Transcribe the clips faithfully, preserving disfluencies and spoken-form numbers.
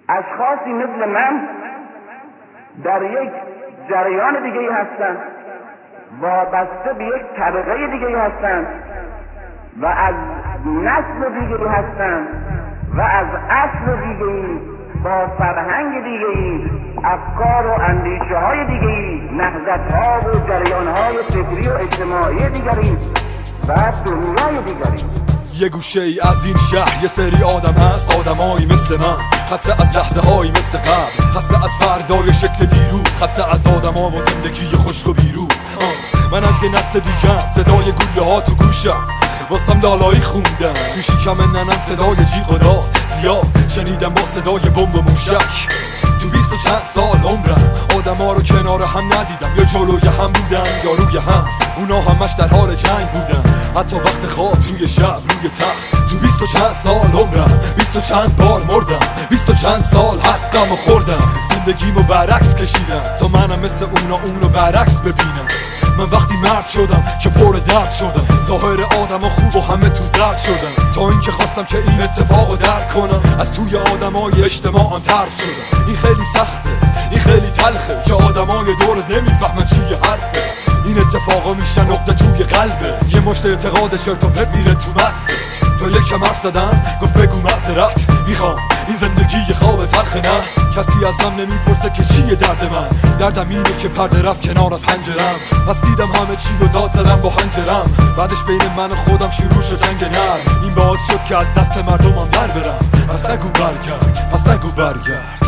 اشخاصی مثل من در یک جریان دیگه ای هستند، وابسته به یک طبقه دیگه ای هستند و از نسل دیگه ای هستند و از اصل دیگه ای، با فرهنگ دیگه ای، افکار و اندیشه های دیگه ای، نهضت ها و جریان های فکری و اجتماعی دیگری و دنیای دیگری. یه گوشه ای از این شهر یه سری آدم هست، آدمایی مثل من، خسته از لحظه هایی مثل قبل، خسته از فردای شکل دیروز، خسته از آدم ها و زندگی خشک و بیروح. من از یه نسل دیگم، صدای گوله ها تو گوشم، واسم لالایی خوندم تو شکم ننم، صدای جیغ و داد زیاد شنیدم با صدای بمب و موشک. تو بیست و چند سال عمرم آدم ها رو کنار هم ندیدم، یا جلوی هم بودن یا روی هم، اونا همش در حال جنگ بودن، حتی وقت خواب توی شب روی تخت. تو بیست و چند سال عمرم بیست و چند بار مردم، بیست و چند سال حقم و خوردم، زندگیمو برعکس کشیدم تا منم مثل اونا اونو برعکس ببینم. من وقتی مرد شدم که پر درد شدم، ظاهر آدم ها خوب و همه تو زرد شدم، تا اینکه خواستم که این اتفاقو درک کنم، از توی آدمای اجتماعم طرد شدم. این خیلی سخته، این خیلی تلخه که آدمای دورت نمیفهمن چیه حرفه، این اتفاقا میشن نقطه توی قلبت، یه مشت اعتقاد چرت و پرت میره تو مغزت. تا یکم حرف زدم گفت بگو معذرت میخوام، این زندگی خواب تلخ نه، کسی ازم نمیپرسه که چیه درد من، دردم اینه که پرده رفت کنار از پنجرم، پس دیدم همه چی و داد زدم با هنجرم، بعدش بین من و خودم شروع شد جنگ نرم، این باعث شد که از دست مردمم در برم، پس نگو برگرد، پس نگو برگرد.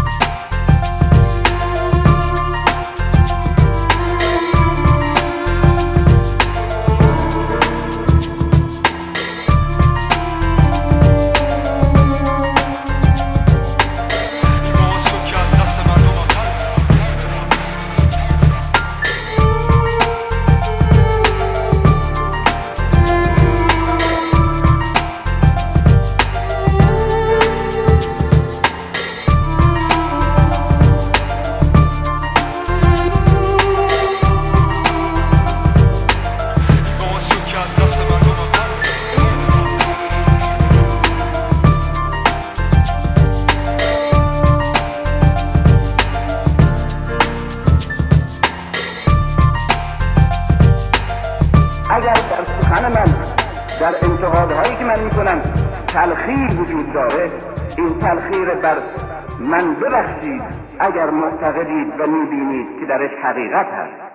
اگر در سخن من، در انتقادهایی که من میکنم تلخیر وجود داره، این تلخیر بر من ببخشید اگر معتقدید و میبینید که درش حقیقت هست.